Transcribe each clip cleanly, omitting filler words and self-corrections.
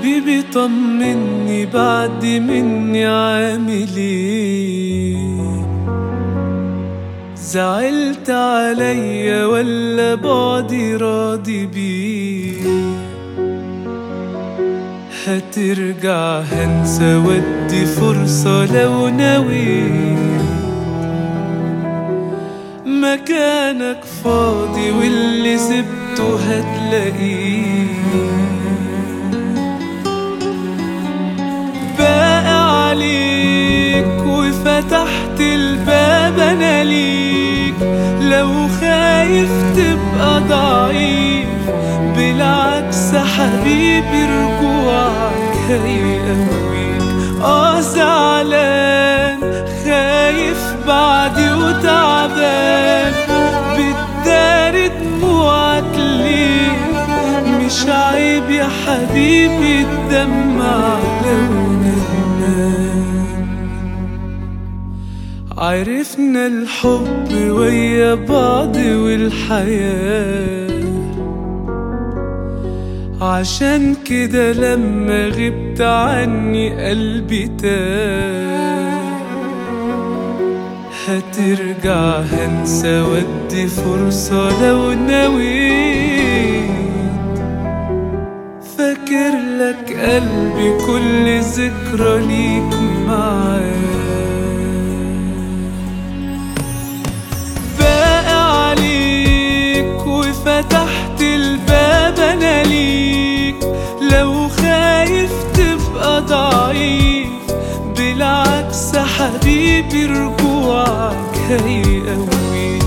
حبيبي طمني بعد مني عامل ايه؟ زعلت عليا ولا بعدي راضي بيه؟ هترجع هنسى ودي فرصة لو نويت، مكانك فاضي واللي سبته هتلاقيه. باقي عليك وفتحت الباب انا ليك، لو خايف تبقى ضعيف بالعكس حبيبي رجوعك هيقويك. زعلان خايف بعدي وتعبان، بتداري دموعك ليه؟ مش عيب يا حبيبي تدمع لو ندمان. عرفنا الحب ويا بعض والحياة، عشان كده لما غبت عني قلبي تاه. هترجع هنسى ودي فرصة لو نويت، فاكر لك قلبي كل ذكرى ليك معاه. باقي عليك وفتحت الباب انا ليك، لو خايف تبقى ضعيف بالعكس حبيبي رجوعك هيقويك.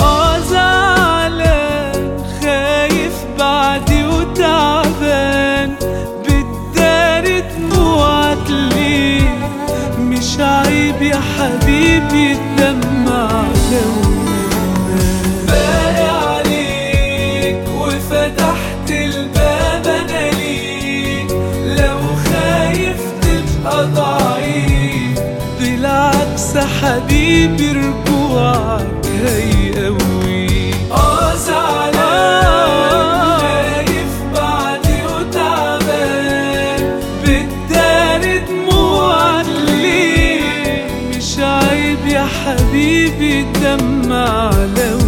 زعلان خايف بعدي وتعبان، بتداري دموعك ليه؟ مش عيب يا حبيبي تدمع لو ندمان. باقي عليك وفتحت الباب انا ليك، لو خايف تبقى ضعيف بالعكس حبيبي رجوعك هيقويك. زعلان خايف بعدي وتعبان، بتداري دموعك ليه؟ مش عيب يا حبيبي تدمع لو